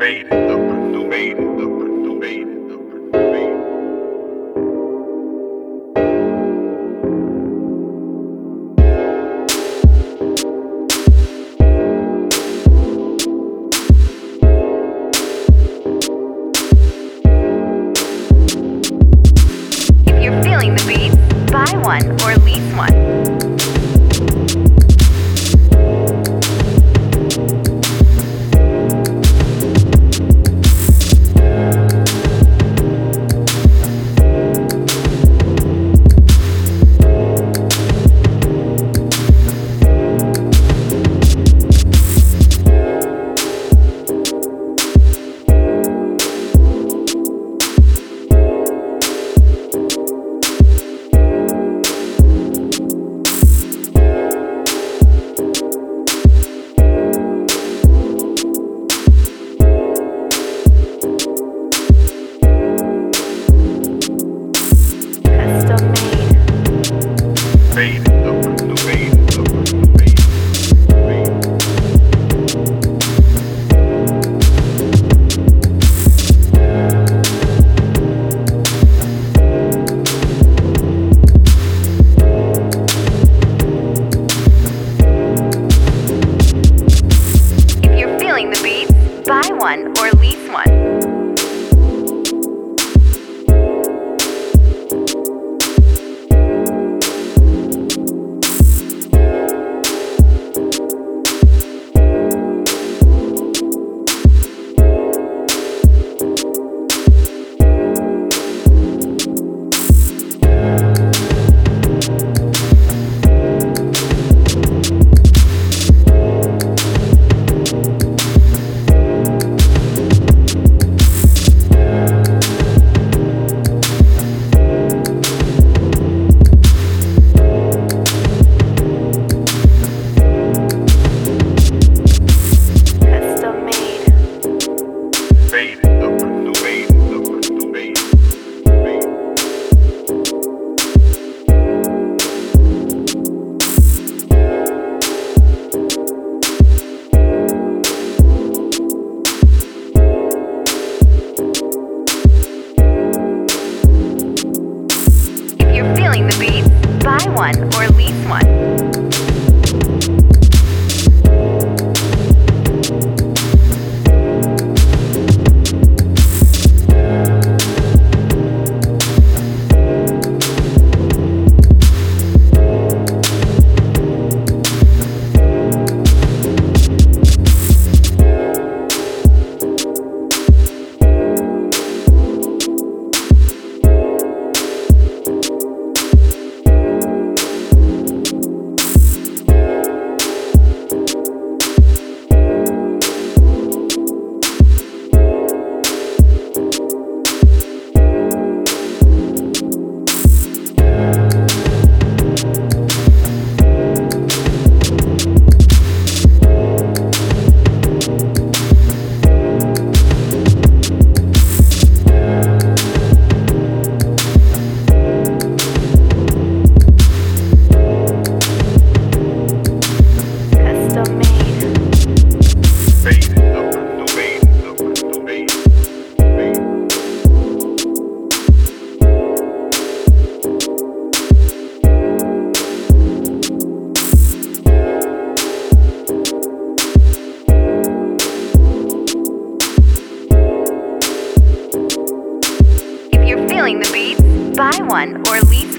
Faded up, faded up, faded up, faded. If you're feeling the beats, buy one or lease one. Faded up, faded up, faded. If you're feeling the beats, buy one or lease one. Faded up, faded up, faded. If you're feeling the beats, buy one or lease one. Faded up, faded up, faded. If you're feeling the beats, buy one or lease